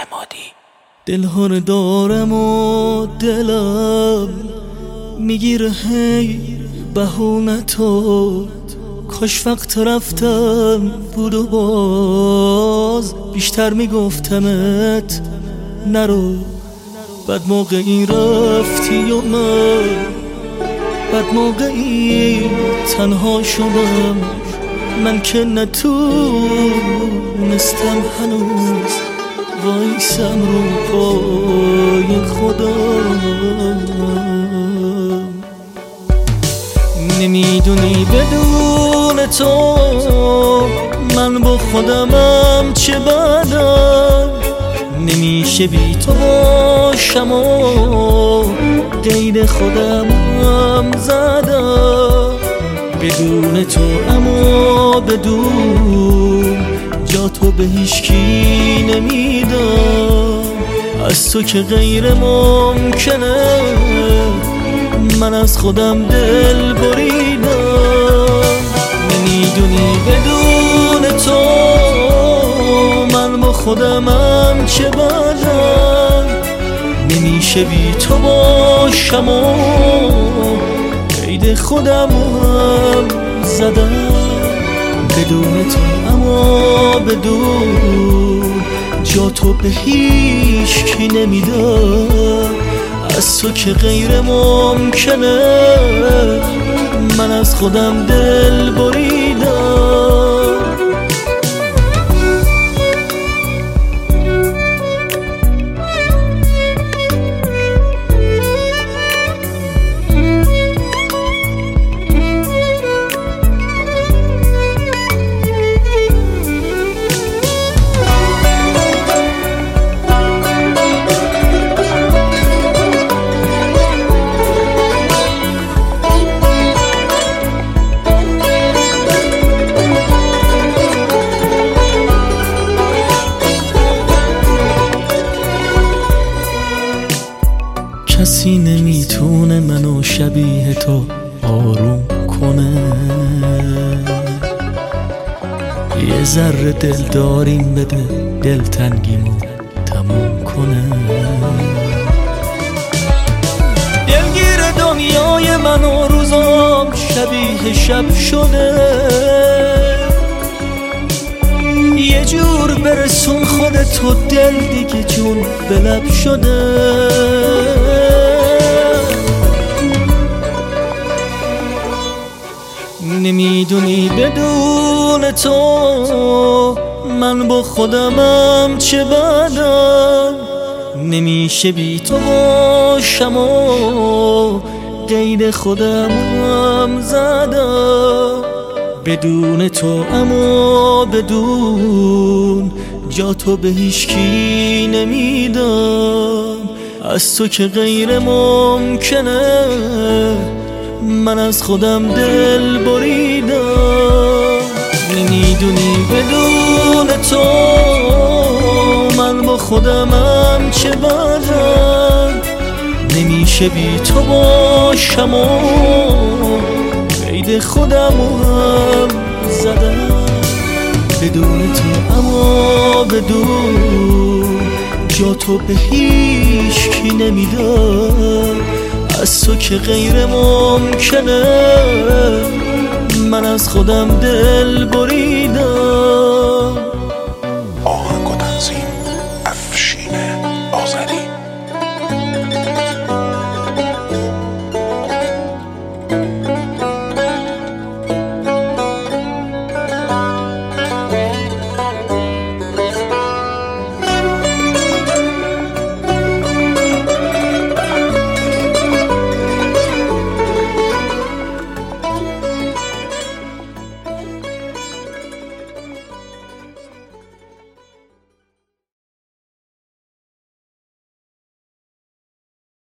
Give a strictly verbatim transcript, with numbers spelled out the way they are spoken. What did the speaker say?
عمادی. دلها رو دارم و دلم میگیره هی بهونه تو، کاش وقت رفتن بود و باز بیشتر میگفتمت نرو. بد موقعی رفتی و من بد موقعی تنها شدم، من که نتونستم هنوز وایسم رو پای خودم. نمیدونی بدون تو من با خودمم چه بدم، نمیشه بی تو باشم و قید خودمم زدم. بدون تو اما بدون جا تو به هیچکی نمیدم، از تو که غیر ممکنه من از خودم دل بریدم. نمیدونی بدون تو من با خودمم چه بدم، نمیشه بی تو باشم و قید خودم هم زدم. بدون تو اما بدون جا تو به هیچ کی نمیدم، از تو که غیر ممکنه من از خودم دل بریدم. کسی نمیتونه منو شبیه تو آروم کنه، یه ذره دل داریم بده دلتنگیمو تموم کنه. دلگیر دنیای من و روزام شبیه شب شده، یه جور برسون خودتو دل دیگه جون به لب شده. نمیدونی بدون تو من با خودمم چه بدم، نمیشه بی تو باشم و قید خودم هم زدم. بدون تو اما بدون جا تو به هیچکی نمیدم، از تو که غیر ممکنه من از خودم دل بریدم. نمیدونی بدون تو من با خودمم چه بدم، نمیشه بی تو باشم و قید خودم هم زدم. بدون تو اما بدون جا تو به هیچ کی نمیدم، از تو که غیر ممکنه من از خودم دل بریدم.